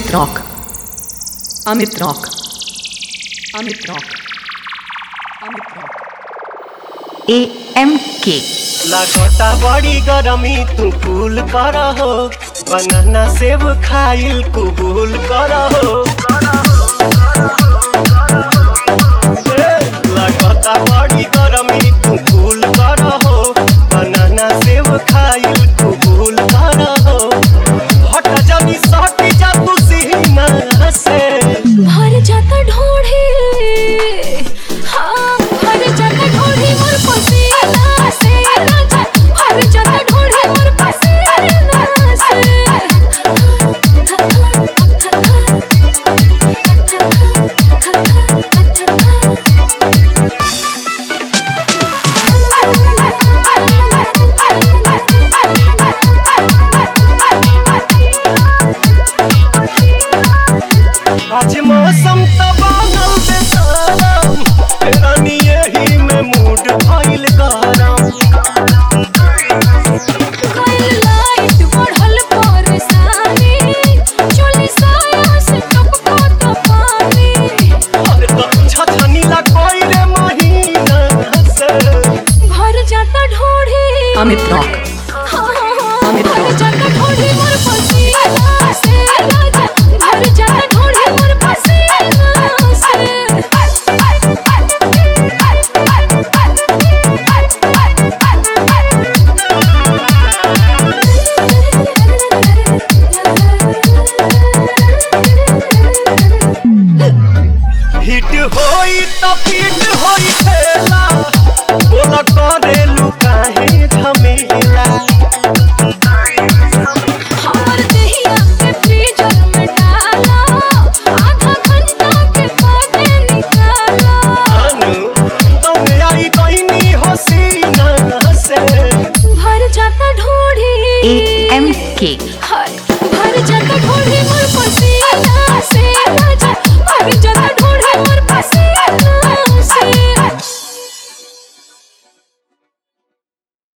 Amit Rock. Amit Rock. Amit Rock. Amit Rock. AMK. लागता बड़ी गरमी तू कूल कर हो, बनाना सेब खाइल कबूल कर हो। लागता बड़ी गरमी तू कूल कर हो, बनाना सेब खाइल कबूल कर हो। हट जानी सट जा तू सीना से भर जाता ढोढ़ी, हाँ भर जाता ढोढ़ी मोर पसीना से, भर जाता ढोढ़ी मोर पसीना से। आज मौसम तो बनल बेसारम, रानी यही में मूड भइल गरम। कोई लाइट बढ़ल परेशानी, चोली साया से टपको तो पानी। अरे तो छछनीला कोई रे महीना से भर जाता ढोढ़ी, Amit Rock. Amit भर Rock. जाता ढोढ़ी मोर पसीना से, भर जाता ढोढ़ी मोर पसीना से। हिट होई तो पीट होई ठेला, बोला करेलू काहे झमेला।